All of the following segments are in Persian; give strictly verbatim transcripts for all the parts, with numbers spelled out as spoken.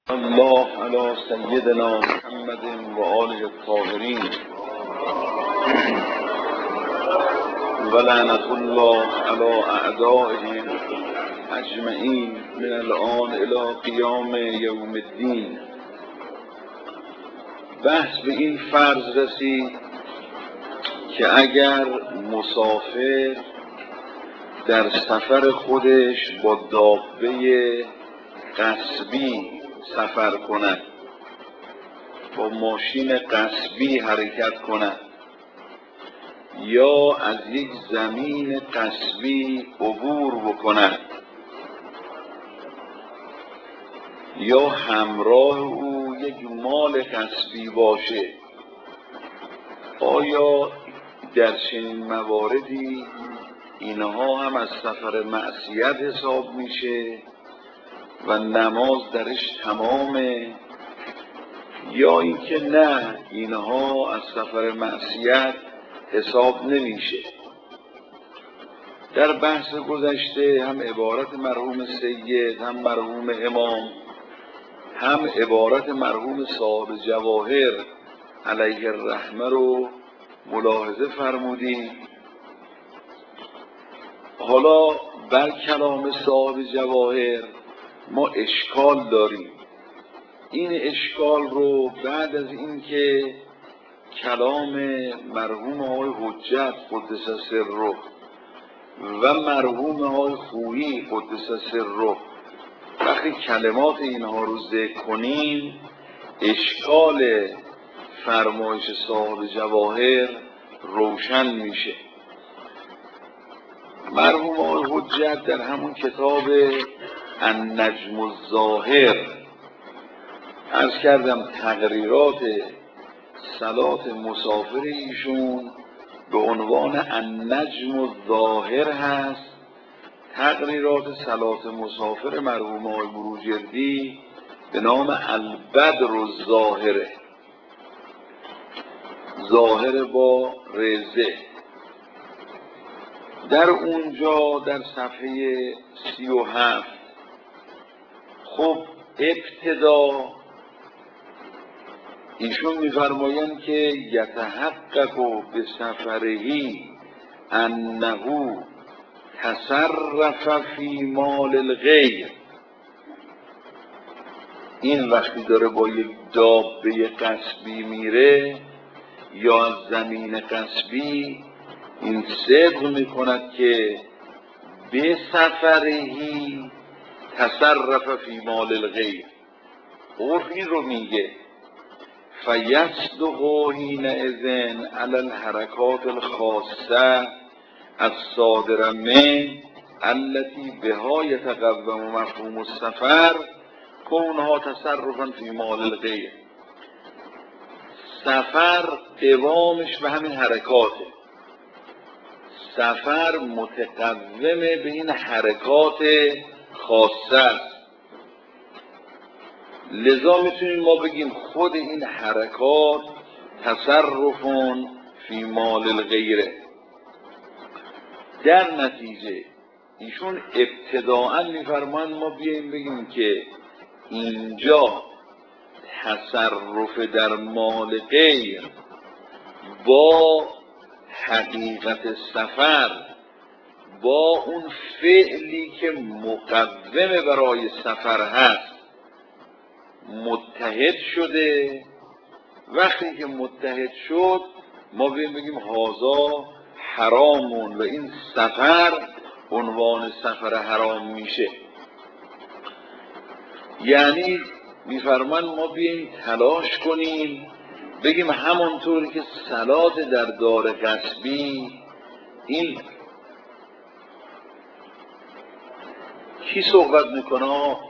الله علی سیدنا محمد و آله الطاهرین و لعنت الله علی اعدائهم اجمعین من الآن الی قیام یوم الدین. بحث به این فرض رسید که اگر مسافر در سفر خودش با دابه غصبی سفر کند، با ماشین غصبی حرکت کند یا از یک زمین غصبی عبور بکند یا همراه او یک مال غصبی باشه، آیا در چنین مواردی اینها هم از سفر معصیت حساب میشه و نماز درش تمامه، یا اینکه نه اینها از سفر معصیت حساب نمیشه؟ در بحث گذشته هم عبارت مرحوم سید، هم مرحوم امام، هم عبارت مرحوم صاحب جواهر علیه الرحمه رو ملاحظه فرمودیم. حالا بر کلام صاحب جواهر ما اشکال داریم. این اشکال رو بعد از اینکه کلام مرحوم آقای حجت قدس سره و مرحوم آقای خویی قدس سره وقتی کلمات اینها رو ذکر کنیم، اشکال فرمایش صاحب جواهر روشن میشه. مرحوم آقای حجت در همون کتاب النجم الظاهر عرض کردم تقریرات صلات مسافر ایشون به عنوان النجم الظاهر هست، تقریرات صلات مسافر مرحوم آقای بروجردی به نام البدر الظاهره، ظاهر با رزه. در اونجا در صفحه سی و هفت خب ابتدا ایشون میفرمایند که یتحقق به سفرهی انه تصرف فی مال الغیر. این وقتی داره با یک دابه غصبی میره یا از زمین غصبی، این صدق میکند که به سفرهی تصرف فی مال الغیر. عرف این رو میگه فیصدق حینئذ علی الحرکات الخاصه الصادره من التي بها یتقوم مفهوم السفر کونها تصرفا فی مال الغیر. سفر قوامش به همین حرکاته، سفر متقومه به این حرکات خاصه است. لذا میتونیم ما بگیم خود این حرکات تصرفون فی مال الغیره. در نتیجه ایشون ابتداعا میفرمان ما بیاییم بگیم که اینجا تصرف در مال غیر با حقیقت سفر، با اون فعلی که مقوم برای سفر هست متحد شده. وقتی که متحد شد ما بیم بگیم هازا حرامون و این سفر عنوان سفر حرام میشه. یعنی میفرمان ما بیاییم تلاش کنیم بگیم همانطوری که صلات در دار غصبی، این کی صحبت میکنه؟ اه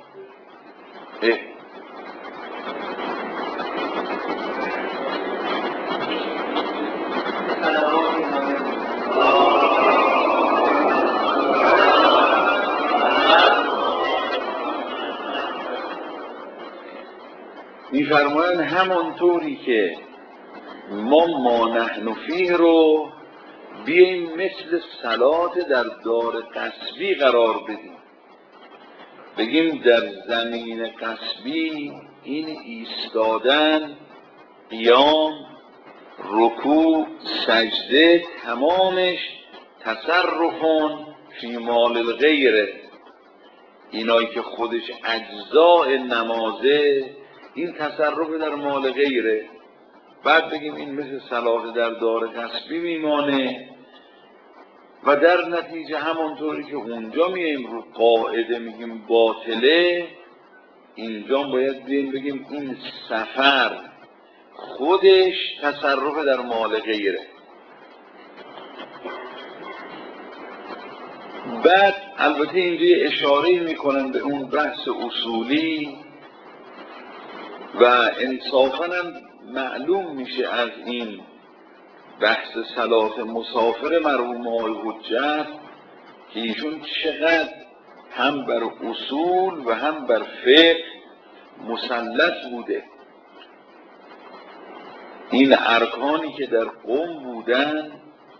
میفرمایند همانطوری که ما ما نحن فیه رو بیاییم مثل صلات در دار غصبی قرار بدیم. بگیم در زمین غصبی این ایستادن، قیام، رکوع، سجده، تمامش تصرفون فی مال الغیره. اینایی که خودش اجزاء نمازه، این تصرف در مال غیره. بعد بگیم این مثل صلاح در دار غصبی میمانه و در نتیجه همانطوری که اونجا میایم رو قاعده میگیم باطله، اینجا باید بیایم بگیم این سفر خودش تصرف در مال غیره. بعد البته اینجا اشاره میکنن به اون بحث اصولی و انصافاً هم معلوم میشه از این بحث صلاة مسافر مرحوم آقای حجت که ایشون چقدر هم بر اصول و هم بر فقه مسلط بوده. این ارکانی که در قم بودن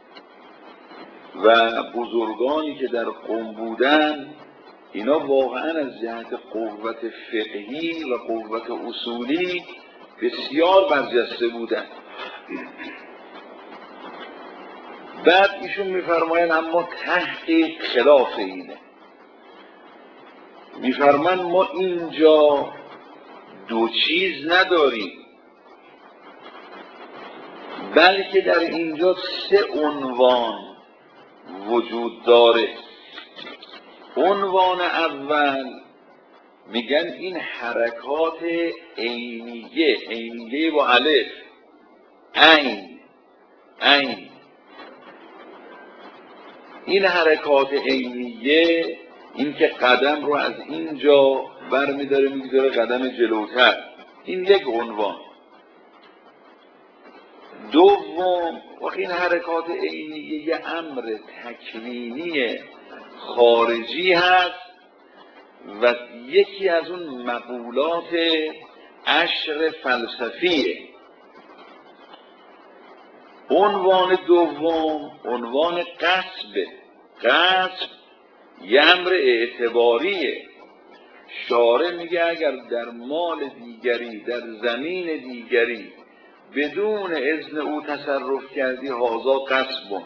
و بزرگانی که در قم بودن، اینا واقعا از جهت قوت فقهی و قوت اصولی بسیار برجسته بودن. بعد ایشون میفرماین اما تحقیق خلاف اینه. میفرمان ما اینجا دو چیز نداریم، بلکه در اینجا سه عنوان وجود داره. عنوان اول میگن این حرکات عینیه، عینیه با الف، عین عین. این حرکات عینیه، این که قدم رو از اینجا برمیداره میگذاره قدم جلوتر، این یک عنوان. دوم، وقتی این حرکات عینیه یه امر تکوینی خارجی هست و یکی از اون مقولات عشر فلسفیه. عنوان دوم عنوان قصبه. قصب یه امر اعتباریه. شارع میگه اگر در مال دیگری، در زمین دیگری بدون اذن او تصرف کردی، هذا قصب.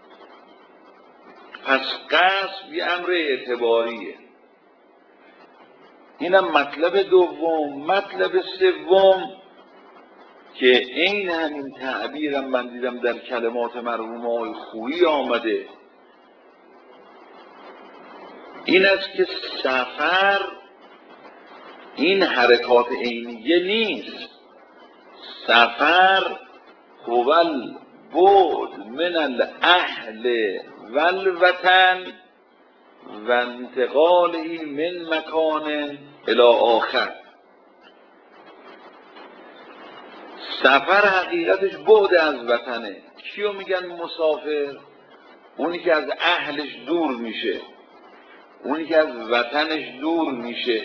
پس قصب یه امر اعتباریه. اینم مطلب دوم. مطلب سوم که این همین تعبیرم من دیدم در کلمات مرحوم آقای خویی آمده، این است که سفر این حرکات عینیه نیست. سفر هو البعد من الاهل والوطن و انتقاله من مکان الی آخر. سفر حقیقتش بعد از وطنه. کیو میگن مسافر؟ اونی که از اهلش دور میشه، اونی که از وطنش دور میشه.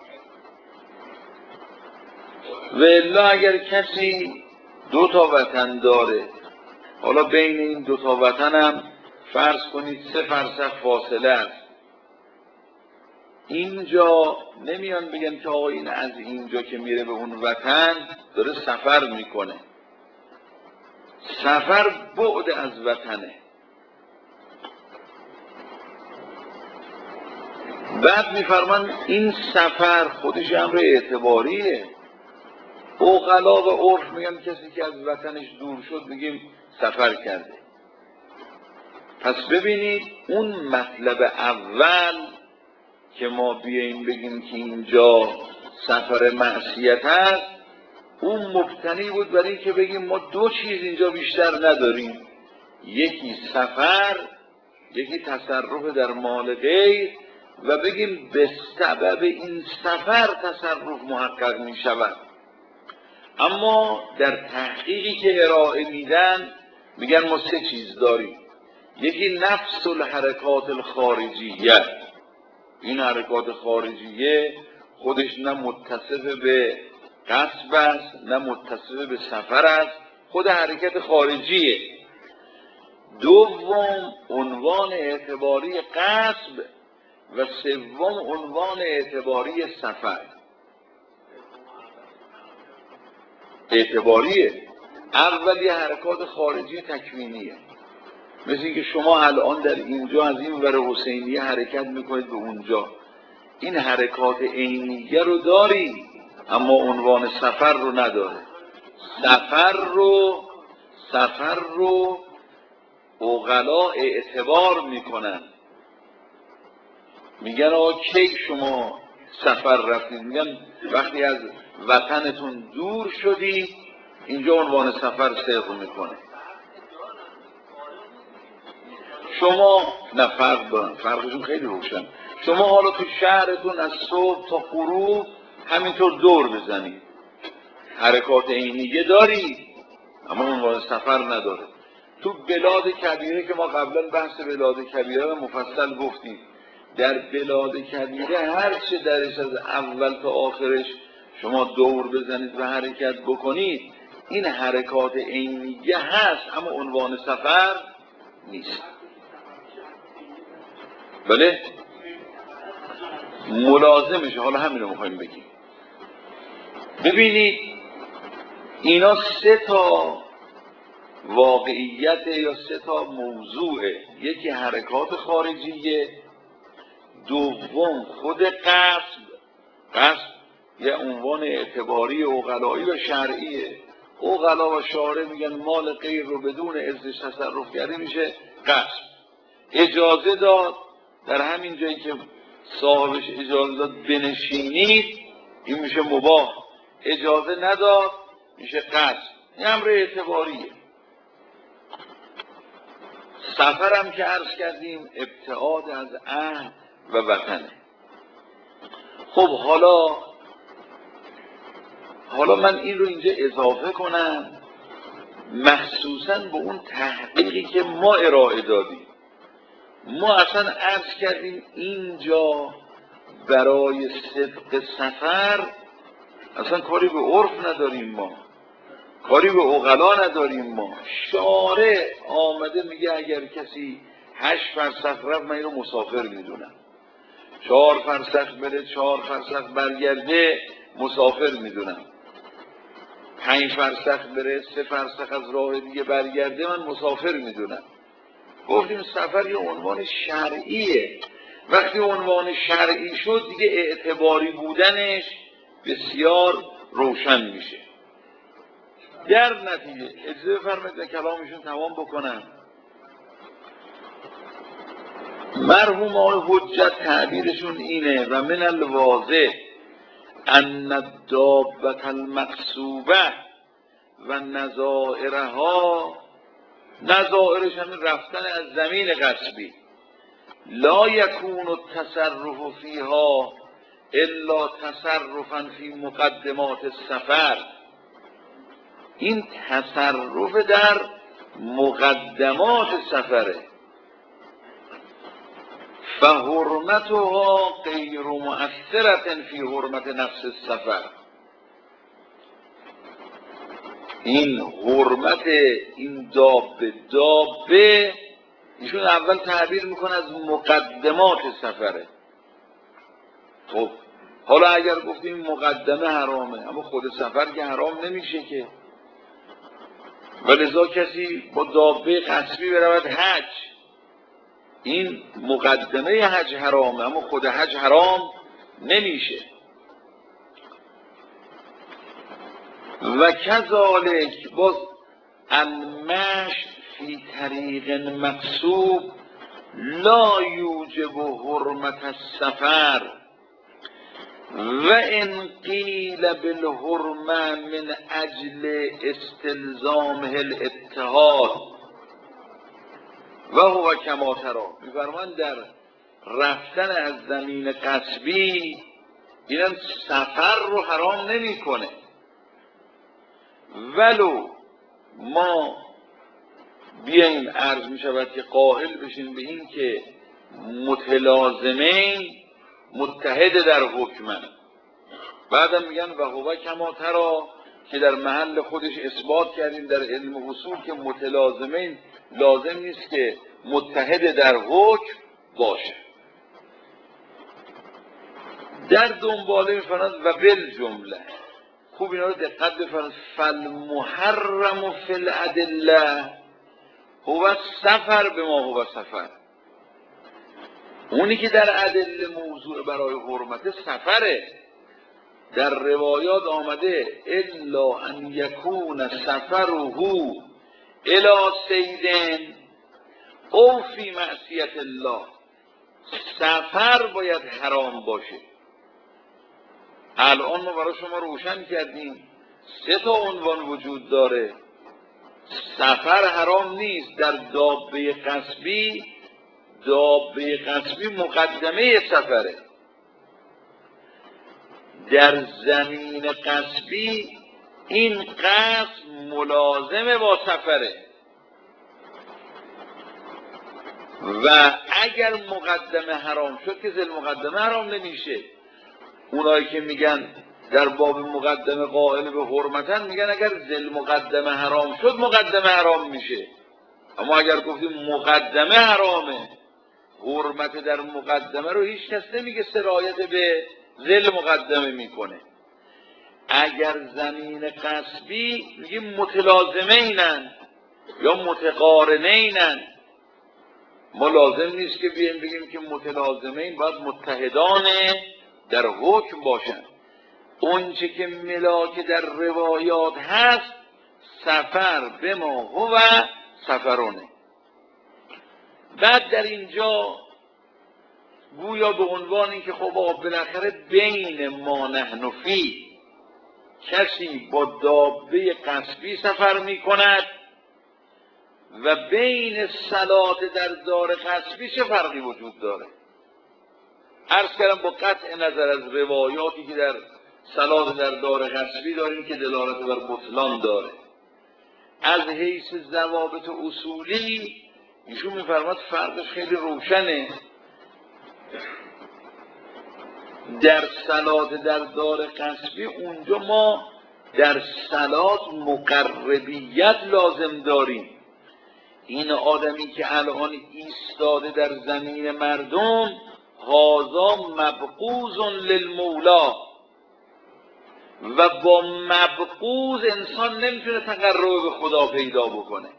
و الا اگر کسی دو تا وطن داره، حالا بین این دو تا وطن هم فرض کنید سه فرسخ فاصله است، اینجا نمیان بگن که آقا این از اینجا که میره به اون وطن داره سفر میکنه. سفر بعد از وطنه. بعد میفرمان این سفر خودش امر اعتباریه. عقلا و عرف میگن کسی که از وطنش دور شد بگیم سفر کرده. پس ببینید اون مطلب اول که ما بیاییم بگیم که اینجا سفر معصیت هست، اون مبتنی بود برای این که بگیم ما دو چیز اینجا بیشتر نداریم، یکی سفر، یکی تصرف در مال غیر، و بگیم به سبب این سفر تصرف محقق می شود. اما در تحقیقی که ارائه میدن میگن ما سه چیز داریم. یکی نفس الحرکات الخارجیه. این حرکات خارجیه خودش نه متصف به قصب است نه متصف به سفر است، خود حرکت خارجیه. دوم عنوان اعتباری قصب و سوم عنوان اعتباری سفر. اعتباریه. اولی حرکات خارجی تکوینیه، مثل اینکه شما الان در اینجا از این ور حسینیه حرکت میکنید به اونجا، این حرکات عینیه رو داری اما عنوان سفر رو نداره. سفر رو سفر رو عقلا اعتبار میکنن، میگن آقا کی شما سفر رفتید؟ میگن وقتی از وطنتون دور شدی، اینجا عنوان سفر صدق میکنه. شما نه فرق دارن، فرقشون خیلی روشن. شما حالا تو شهرتون از صبح تا غروب همینطور دور بزنید، حرکات عینیه داری اما عنوان سفر نداره. تو بلاد کبیره که ما قبلا بحث بلاد کبیره رو مفصل گفتیم، در بلاد کبیره هر چه درش از اول تا آخرش شما دور بزنید و حرکت بکنید، این حرکات عینیه هست اما عنوان سفر نیست. بله ملازمشه. حالا همین رو میخوایم بگیم. ببینید اینا سه تا واقعیت یا سه تا موضوعه. یکی حرکات خارجیه، دوم خود قصد. قصد یه عنوان اعتباری عقلایی و شرعیه. عقلا و شارع میگن مال غیر رو بدون اذنش تصرف کرده میشه قصد. اجازه داد، در همین جایی که صاحبش اجازه داد بنشینید، این میشه مباح. اجازه نداد میشه قصد. این امر اعتباریه. سفرم که عرض کردیم ابتعاد از اهل و وطنه. خب حالا حالا من این رو اینجا اضافه کنم، مخصوصا به اون تحقیقی که ما ارائه دادیم. ما اصلا عرض کردیم اینجا برای صدق سفر اصلا کاری به عرف نداریم، ما کاری به عقلا نداریم. ما شارع آمده میگه اگر کسی هشت فرسخ رفت من اینو مسافر میدونم، چهار فرسخ بره چهار فرسخ برگرده مسافر میدونم، پنج فرسخ بره سه فرسخ از راه دیگه برگرده من مسافر میدونم. گفتیم سفر یه عنوان شرعیه. وقتی عنوان شرعی شد دیگه اعتباری بودنش بسیار روشن میشه. در نتیجه اجازه بفرمایید کلامشون تمام بکنم. مرحوم آقای حجت تعبیرشون اینه و من الواضح ان الدابة المقصوبه و نظائرها، نظائرش همین رفتن از زمین غصبی، لا یکون التصرف فیها الا تصرفا فی مقدمات السفر. این تصرف در مقدمات سفره. فحرمتها غیر مؤثرة فی حرمت نفس السفر. این حرمت این دابه دابه ایشون اول تعبیر میکنه از مقدمات سفره. خب حالا اگر گفتیم مقدمه حرامه اما خود سفر که حرام نمیشه که، ولذا کسی با دابه غصبی برود حج، این مقدمه حج حرامه اما خود حج حرام نمیشه. و کذالک باز المشی فی طریق مقصوب لا یوجب حرمت السفر و ان قیل بالحرمه من اجل استلزامه الاتحاد و هو کما تری. می‌فرمایند در رفتن از زمین غصبی اینم سفر رو حرام نمی‌کنه، ولو ما بیاییم عرض می شود که قائل بشیم به این که متلازمین متحد در حکمن. بعدم میگن و هو کما تری که در محل خودش اثبات کردیم در علم اصول که متلازمین لازم نیست که متحد در حکم باشه. در دنباله میفرماید و بالجمله، خوب اینا رو دقت بفرمایید، فالمحرم فی الادله هو سفر به ما هو سفر. اونی که در ادله موضوع برای حرمت سفره. در روایات آمده الا ان یکون سفره الی صید او فی معصیت الله. سفر باید حرام باشه. الان ما برای شما روشن کردیم سه تا عنوان وجود داره. سفر حرام نیست. در دابه غصبی، دابه غصبی مقدمه سفره. در زمین غصبی این غصب ملازمه با سفره و اگر مقدمه حرام شد که ذل مقدمه حرام نمیشه. اونایی که میگن در باب مقدمه قائل به حرمتن میگن اگر ذل مقدمه حرام شد مقدمه حرام میشه. اما اگر گفتیم مقدمه حرامه، حرمت در مقدمه رو هیچ کس نمیگه سرایت به ذل مقدمه میکنه. اگر زمین غصبی میگیم متلازمه اینن یا متقارنه اینن. ما لازم نیست که بیایم بگیم که متلازمه این باید متحدان در حکم باشن. اونچه که ملاک در روایات هست سفر به ما هو سفرونه. بعد در اینجا گویا به عنوان این که خب آقا بالاخره بین ما نحن فی کسی با دابه غصبی سفر می کند و بین صلات در دار غصبی چه فرقی وجود داره؟ عرض کردم با قطع نظر از روایاتی که در صلات در دار غصبی داریم که دلالت بر بطلان داره، از حیث ضوابط اصولی ایشون میفرماد فرقش خیلی روشنه. در صلات در دار غصبی اونجا ما در صلات مقربیت لازم داریم. این آدمی که الان ایستاده در زمین مردم هذا مبغوض للمولا و با مبغوض انسان نمیتونه تقرب به خدا پیدا بکنه.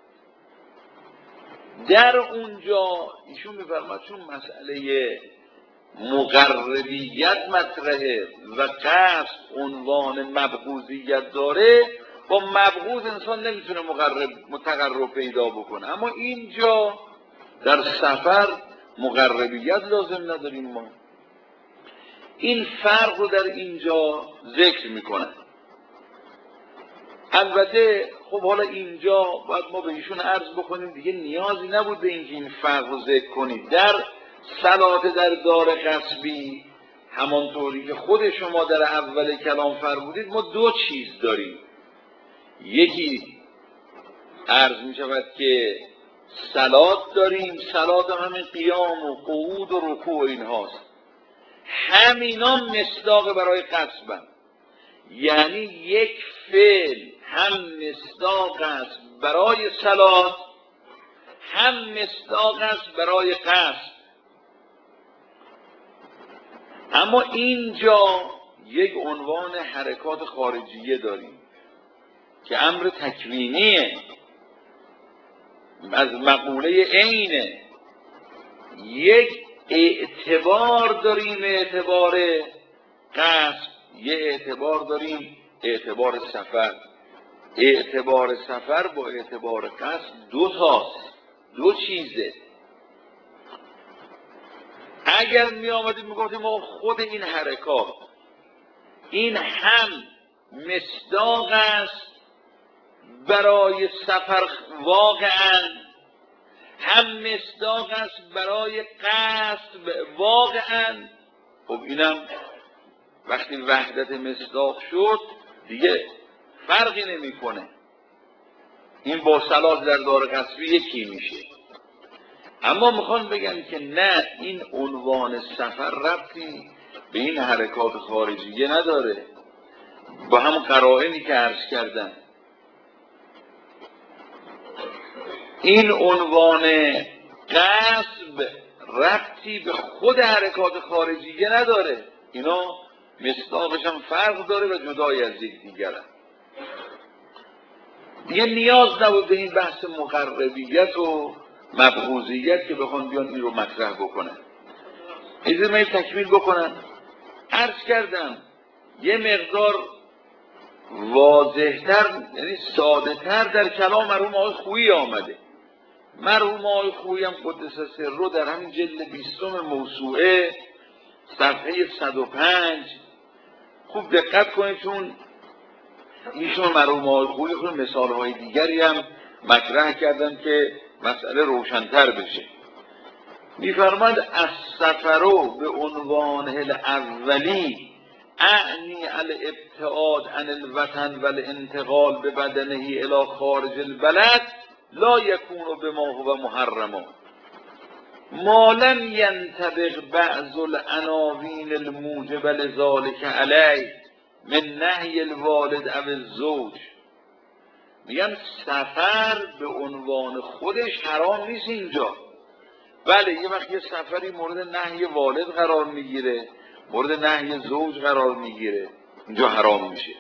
در اونجا ایشون میفرماد چون مسئله مقربیت مطرحه و قصد عنوان مبغوضیت داره، با مبغوض انسان نمیتونه مقرب متقرب پیدا بکنه. اما اینجا در سفر مقربیت لازم نداریم. ما این فرق رو در اینجا ذکر میکنن. البته خب حالا اینجا باید ما به ایشون عرض بکنیم دیگه نیازی نبود به اینکه این فرق رو ذکر کنید. در صلات در دار غصبی همانطوری که خود شما در اول کلام فرمودید ما دو چیز داریم. یکی عرض می شود که صلات داریم، صلات هم همین قیام و قعود و رکوع این هاست. همینا مصداق برای غصبن، یعنی یک فعل هم مصداق است برای صلات هم مصداق است برای قصد. اما اینجا یک عنوان حرکات خارجیه داریم که امر تکوینیه، از مقوله عینه. یک اعتبار داریم اعتبار قصد، یک اعتبار داریم اعتبار سفر. اعتبار سفر با اعتبار قصد دو تاست، دو چیزه. اگر می آمدیم می گفتیم ما خود این حرکات این هم مصداق است برای سفر واقعا، هم مصداق است برای قصد واقعا، خب اینم وقتی وحدت مصداق شد دیگه فرقی نمیکنه. این با صلات در دار غصبی یکی میشه. اما میخوان بگن که نه، این عنوان سفر ربطی به این حرکات خارجیه نداره، با هم قرائنی که عرض کردن. این عنوان غصب ربطی به خود حرکات خارجیه نداره. اینا مصداقش هم فرق داره و جدای از یکدیگرن. دیگه نیاز نبود به این بحث مقربیت و مبغوضیت که بخوان بیان این رو مطرح بکنن. اجازه من تکمیل بکنم. عرض کردم یه مقدار واضح‌تر، یعنی ساده‌تر در کلام مرحوم آقای خویی آمده. مرحوم آقای خویی هم قدس سره در همین جلد بیستم موسوعه صفحه صد و پنج خوب دقت کنید، چون ایشون مرحوم آقای خویی خود مثال‌های دیگری هم مطرح کردن که مسئله روشن‌تر بشه. می‌فرماید السفر به عنوان الاولی اعنی الابتعاد عن الوطن و الانتقال به بدنه الی خارج البلد لا یکون بما هو محرم ما لم ینطبق بعض العناوین الموجب لذلک علیه من نهی الوالد او الزوج. میگن سفر به عنوان خودش حرام نیست اینجا، بله یه وقت یه سفری مورد نهی والد قرار میگیره، مورد نهی زوج قرار میگیره، اینجا حرام میشه.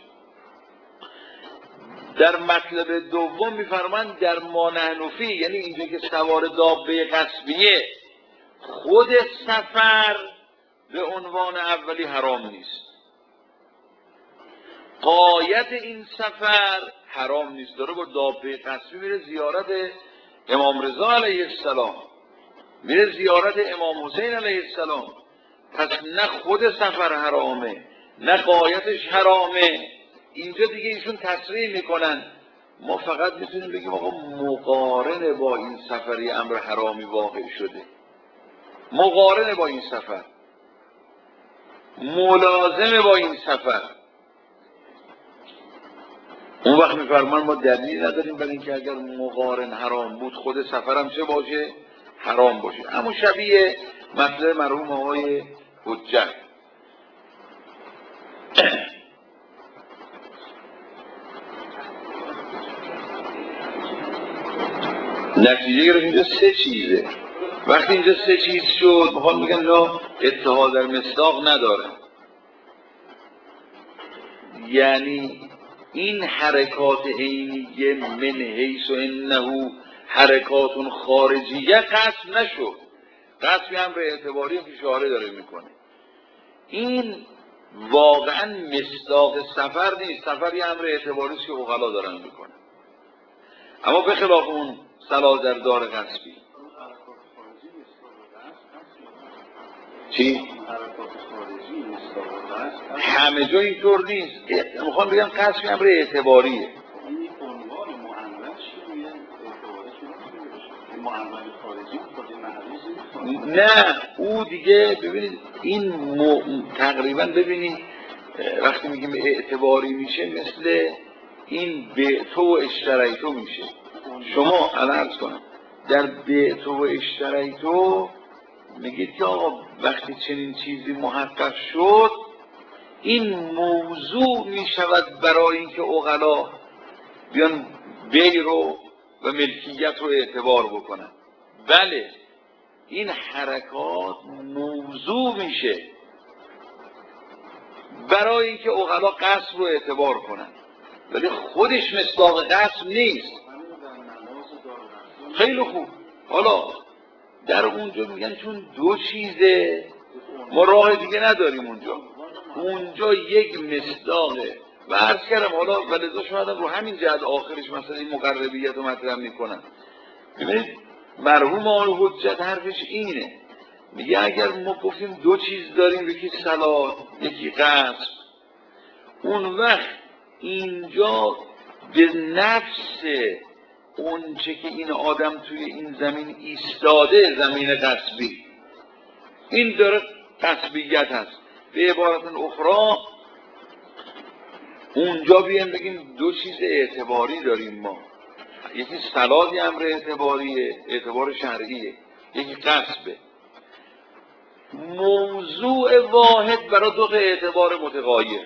در مطلب دوم میفرمایند در مانعنفی، یعنی اینجا که سوار دابه غصبیه، خود سفر به عنوان اولی حرام نیست، غایت این سفر حرام نیست. داره با دابه غصبی میره زیارت امام رضا علیه السلام، میره زیارت امام حسین علیه السلام، پس نه خود سفر حرامه نه غایتش حرامه. اینجا دیگه ایشون تصریح میکنن ما فقط میتونیم بگیم آقا مقارن با این سفری امر حرامی واقع شده، مقارن با این سفر، ملازمه با این سفر. اون وقت میفرمان ما دلیل نداریم برای اینکه اگر مقارن حرام بود خود سفرم چه باشه؟ حرام باشه. اما شبیه مطلب مرحوم آقای حجت. نتیجه گرفت اینجا سه چیزه. وقتی اینجا سه چیز شد میخوام میگن لا اتحاد در مصداق ندارن، یعنی این حرکات عینیه من حیث و انه حرکات خارجیه قصد نشد. قصدی هم به اعتباری که اشاره داره میکنه، این واقعا مصداق سفر نیست. سفر یه امر اعتباری است که عقلا دارن میکنن، اما به خلاف اون صلاح در دار غصبی. چی؟ همه جا اینطور نیست. میخوام بگم قصبی امر اعتباریه. نه او دیگه ببینید این م... تقریبا ببینید وقتی میگیم اعتباری میشه مثل این بعتو و اشتریتو میشه. شما عرض کنم در بعتو و اشتریتو میگید که آقا وقتی چنین چیزی محقق شد این موضوع میشود برای اینکه عقلا بیان بی رو و ملکیت رو اعتبار بکنن. بله این حرکات موضوع میشه برای اینکه عقلا قصد رو اعتبار کنن، ولی خودش مصداق قصد نیست. خیلی خوب، حالا در اونجا میگن چون دو چیزه ما راه دیگه نداریم اونجا، اونجا یک مصداقه و عرض کردم حالا ولذا شما رو همین جهت آخرش مثلا این مقربیت رو مطرح میکنن. ببینید مرحوم آقای حجت حرفش اینه، میگه اگر ما گفتیم دو چیز داریم، یکی صلاح یکی قصد، اون وقت اینجا به نفس اون چه که این آدم توی این زمین ایستاده، زمین قصبی، این داره قصبیت هست. به عبارت اخرى اونجا بیان بگیم دو چیز اعتباری داریم ما، یکی صلاح امر اعتباریه، اعتبار شرعیه، یکی قصبه. موضوع واحد برای دو اعتبار متغایر،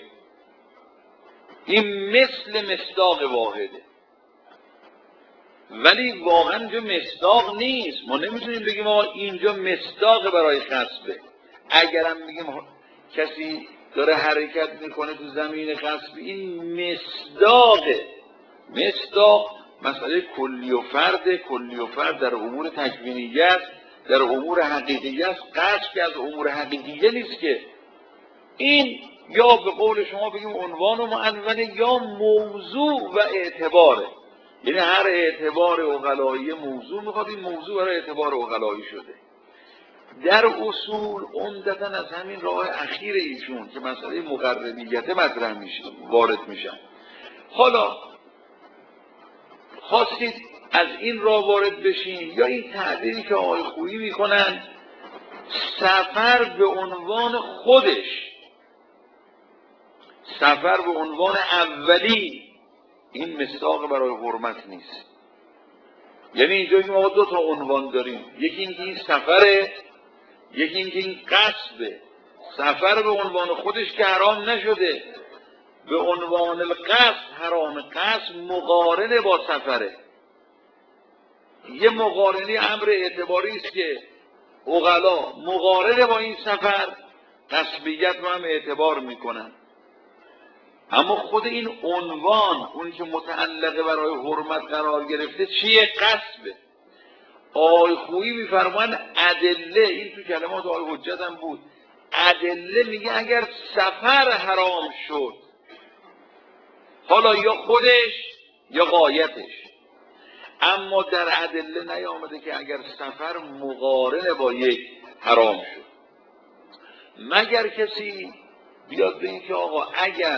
این مثل مصداق واحده، ولی واقعا اینجا مصداق نیست. ما نمیتونیم بگیم آقا اینجا مصداق برای قصبه. اگرم بگیم کسی داره حرکت میکنه تو زمین غصبی، این مصداقه. مصداق مسئله کلی و فرد، کلی و فرد در امور تکوینیه است، در امور حقیقیه است. غصب که از امور حقیقیه نیست که. این یا به قول شما بگیم عنوان و معنونه، یا موضوع و اعتباره. یعنی هر اعتبار عقلایی موضوع میخواد، این موضوع برای اعتبار عقلایی شده. در اصول عمدتاً از همین راه اخیر ایشون که مسئله مقربیت مطرح میشه وارد میشن. حالا خواستید از این راه وارد بشین یا این تعبیری که آقای خویی میکنن سفر به عنوان خودش، سفر به عنوان اولی، این مصداق برای حرمت نیست. یعنی اینجا که ما دو تا عنوان داریم، یکی اینکه این سفره، یکی اینکه این قصبه. سفر به عنوان خودش که حرام نشده، به عنوان القصد حرام. قصد مقارنه با سفره، یه مقارنی امر اعتباری است که عقلا مقارنه با این سفر قصبیت رو هم اعتبار میکنن. اما خود این عنوان، اونی که متعلقه برای حرمت قرار گرفته چیه؟ قصبه. آقای خویی میفرمان ادله، این تو کلمات آقای حجت هم بود، ادله میگه اگر سفر حرام شد، حالا یا خودش یا غایتش، اما در ادله نیامده که اگر سفر مقارن با یک حرام شد. مگر کسی بیاد به این که آقا اگر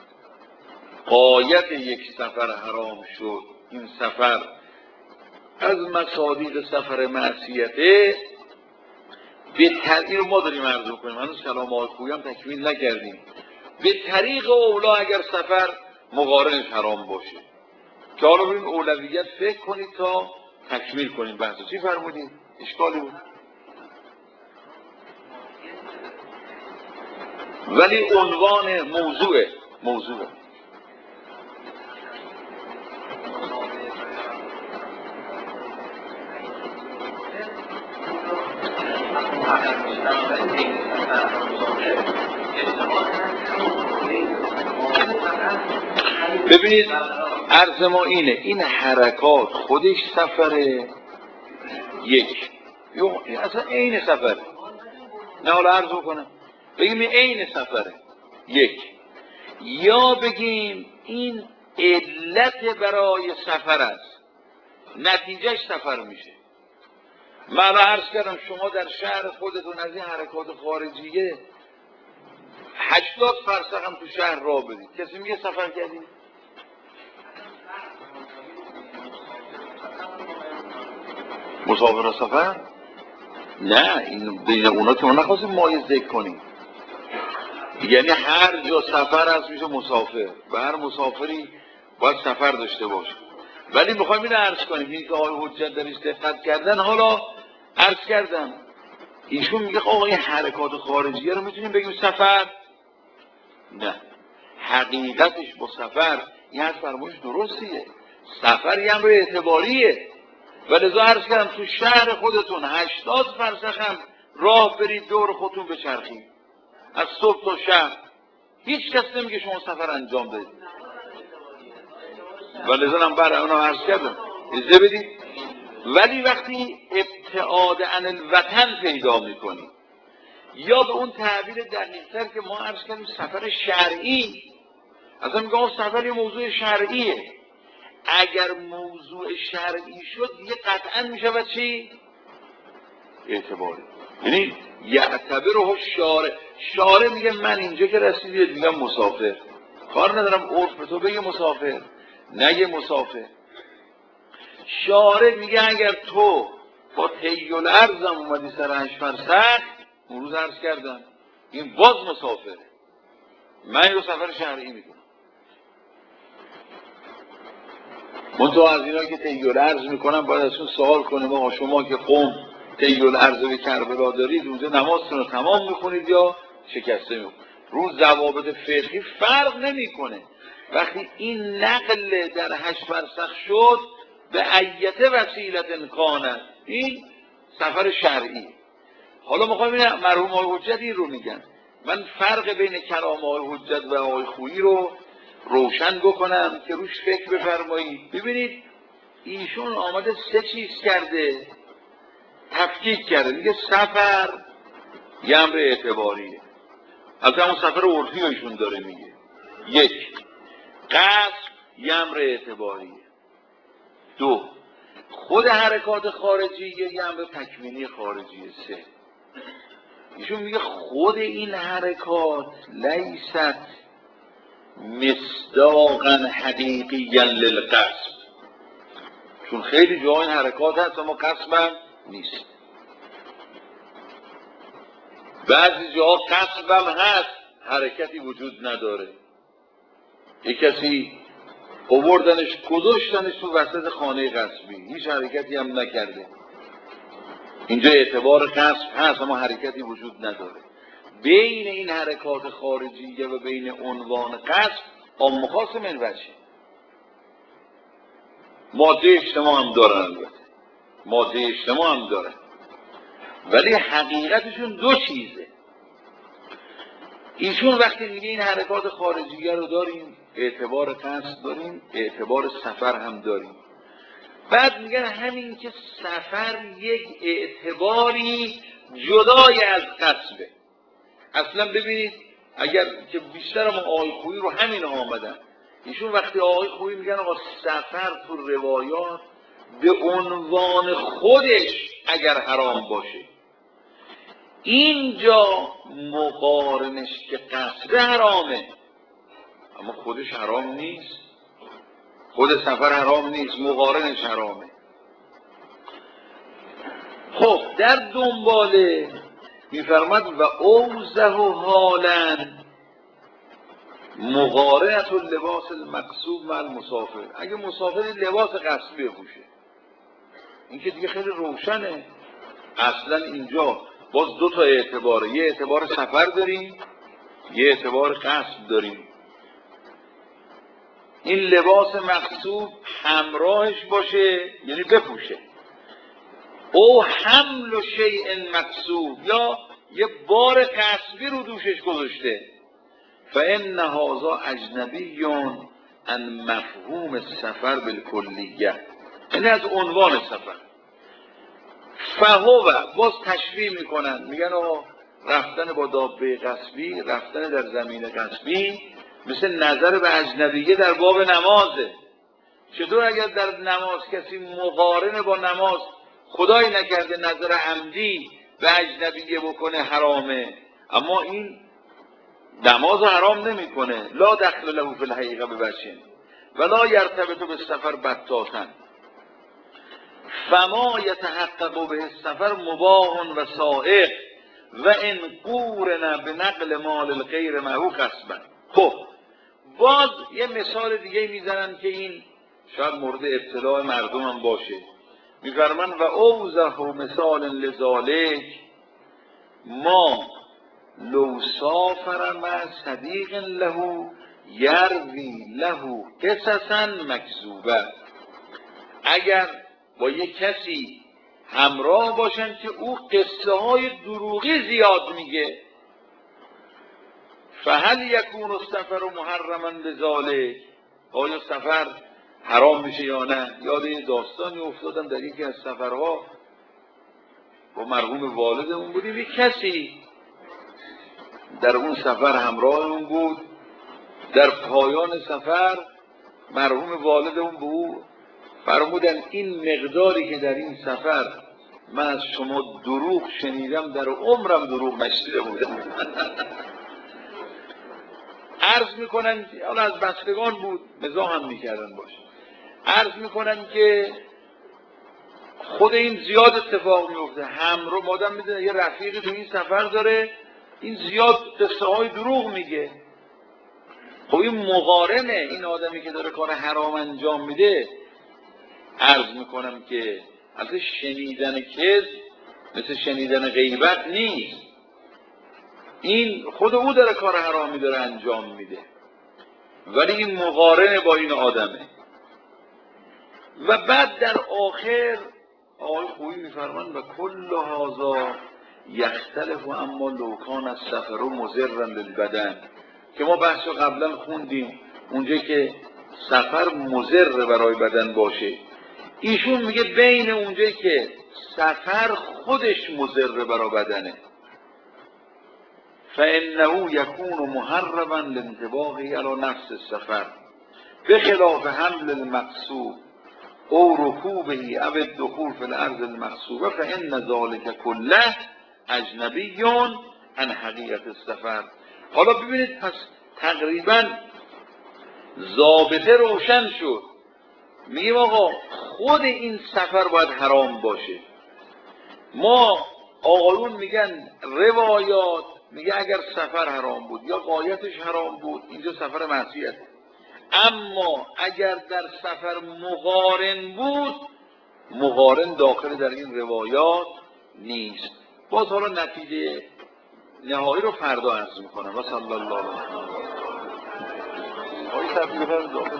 غایت یک سفر حرام شد، این سفر از مصادیق سفر معصیته، به طریق ما داریم عرض کنیم، هنوز کلام آقای خویی هم تکمیل نکردیم، به طریق اولا اگر سفر مقارنش حرام باشه، که حالا بریم اولویت فکر کنید تا تکمیل کنیم بحثو. چی فرمودید؟ اشکالی بود؟ ولی عنوان موضوعه موضوعه ببینید عرض ما اینه، این حرکات خودش سفره یک، اصلا عین سفره. نه حالا عرض کنم بگیم عین سفره یک، یا بگیم این علت برای سفر است، نتیجهش سفر میشه. من عرض کردم شما در شهر خودتون از این حرکات خارجیه هشتاد فرسخ هم تو شهر راه برید، کسی میگه سفر کردید؟ مسافر و سفر؟ نه، این بین اونا که ما نخواستیم مایه ذکر کنیم. یعنی هر جا سفر هست میشه مسافر و هر مسافری باید سفر داشته باشه. ولی میخوایم این عرض کنیم، این که آقای حجت درش دقت کردن. حالا عرض کردم ایشون میگه آقا این حرکات خارجیه رو میتونیم بگیم سفر؟ نه، حقیقتش با سفر این از فرمایش درستیه، سفر یه امر اعتباریه. ولذا عرض کردم تو شهر خودتون هشتاد فرسخ هم راه برید دور خودتون بچرخید از صبح تا شب، هیچ کس نمیگه شما سفر انجام بدید. ولذا هم برای اونا عرض کردم اجازه بدید. ولی وقتی ابتعاد عن الوطن پیدا میکنی، یا به اون تعبیر دقیق‌تر که ما عرض کردیم سفر شرعی، اصلا میگم سفر یه موضوع شرعیه، اگر موضوع شرعی شد دیگه قطعا میشود چی؟ اعتباری. یعنی یعتبره شارع، شارع میگه من اینجا که رسیدید میگم مسافر، کار ندارم عرف تو بگه مسافر نگه مسافر. شارع میگه اگر تو با طی الارض هم اومدی سر هشت فرسخ، اون روز عرض کردم این باز مسافره، من این رو سفر شرعی میکنم. منطقه از اینا که طی الارض میکنم باید ازشون سوال کنیم آقا شما که قم طی الارض به کربلا دارید اونجا نمازتون رو تمام میکنید یا شکسته میکنید؟ رو ضوابط فقهی فرق نمیکنه. وقتی این نقل در هشت فرسخ شد به ایته وسیلت کانت، این سفر شرعی. حالا میخوایم این مرحوم آقای حجت این رو میگن من فرق بین کلام آقای حجت و آقای خویی رو روشن بکنم که روش فکر بفرمایید. ببینید ایشون آمده سه چیز کرده، تفکیک کرده. میگه سفر یه امر اعتباریه، البته همون سفر عرفی ایشون داره میگه. یک، قصد یه امر اعتباریه. دو، خود حرکات خارجی یه امر تکوینی خارجیه. سه، ایشون میگه خود این حرکات لیست مصداقا حقیقیا للقصد، چون خیلی جاهای این حرکات هست اما قصد هم نیست. بعضی جاها قصد هم هست حرکتی وجود نداره. یک کسی آوردنش گذاشتنش تو وسط خانه غصبی، هیچ حرکتی هم نکرده، اینجا اعتبار قصد هست اما حرکتی وجود نداره. بین این حرکات خارجیه و بین عنوان قصد عام خاص من وجه. ماده اجتماع هم دارن، البته ماده اجتماع هم دارن، ولی حقیقتشون دو چیزه. ایشون وقتی میگه این حرکات خارجیه رو داریم، اعتبار قصد داریم، اعتبار سفر هم داریم. بعد میگن همین که سفر یک اعتباری جدای از قصبه. اصلا ببینید اگر که بیشتر ما آقای خویی رو همین آمدن، ایشون وقتی آقای خویی میگن آقا سفر تو روایات به عنوان خودش اگر حرام باشه، اینجا مقارنش که قصد حرامه اما خودش حرام نیست، خود سفر حرام نیست، مقارنش حرامه. خب در دنباله میفرماد و اوزه و حالن مقارنت و لباس المقصود مع المسافر. اگه مسافر لباس قصبی بپوشه، این که دیگه خیلی روشنه. اصلا اینجا باز دو تا اعتباره، یه اعتبار سفر داریم، یه اعتبار قصد داریم. این لباس مقصود همراهش باشه یعنی بپوشه، او حمل و شیء مقصود، یا یه بار قصبی رو دوشش گذاشته. فإن هذا اجنبی عن مفهوم السفر بالکلیه، این از عنوان سفر. فهو باز تشبیه میکنن، میگن آقا رفتن با دابه قصبی، رفتن در زمین قصبی مثل نظر به اجنبیه در باب نمازه. چطور اگر در نماز کسی مقارن با نماز خدای نکرده نظر عمدی به اجنبیه بکنه حرامه، اما این نماز حرام نمیکنه. لا دخل له فی الحقیقه ببچه ولا یرتبط بالسفر بتاتا. فما یتحقق به السفر مباح و سائغ و ان قورن به نقل مال الغیر معه قصبا. خب باز یه مثال دیگه میزنن که این شاید مورد ابتلاع مردم هم باشه. میفرمان و اوضح مثال لذالک ما لو سافر مع صدیق له یروی له قصصا مکذوبه. اگر با یک کسی همراه باشن که او قصه های دروغی زیاد میگه، فهل یکون السفر محرما لذالک، آیا سفر حرام میشه یا نه؟ یاد این داستانی افتادم در یکی از سفرها با مرحوم والدمون بودیم، یک کسی در اون سفر همراهمون بود. در پایان سفر مرحوم والدمون به او فرمودن این مقداری که در این سفر من از شما دروغ شنیدم در عمرم دروغ نشنیده بودم. عرض میکنن حالا از بستگان بود، مزاح هم میکردن باشه. عرض میکنن که خود این زیاد اتفاق میفته. همراه مادم میدونه یه رفیقی تو این سفر داره، این زیاد قصه های دروغ میگه. خب این مقارنه، این آدمی که داره کار حرام انجام میده. عرض میکنم که البته شنیدن کذب مثل شنیدن غیبت نیست، این خود او داره کار حرامی داره انجام میده، ولی این مقارنه با این آدمه. و بعد در آخر آقای خویی میفرمان و کل هذا یختلف و اما لوکان از سفر و مضر للبدن، که ما بحث رو قبلا خوندیم اونجا که سفر مضر برای بدن باشه. ایشون میگه بین اونجایی که سفر خودش مضر برای بدنه، فانه یکون محرما لانطباقه علی نفس السفر بخلاف حمل المقصود او رکوبه او الدخول فی الارض المغصوبه فان ذلک کله اجنبی عن حقیقت السفر. حالا ببینید پس تقریبا ضابطه روشن شد. میگیم آقا خود این سفر باید حرام باشه. ما آقایون میگن روایات میگه اگر سفر حرام بود یا غایتش حرام بود اینجا سفر معصیت، اما اگر در سفر مقارن بود مقارن داخل در این روایات نیست. باز حالا نتیجه نهایی رو فردا عرض میکنم. و صلی الله علیه و آله.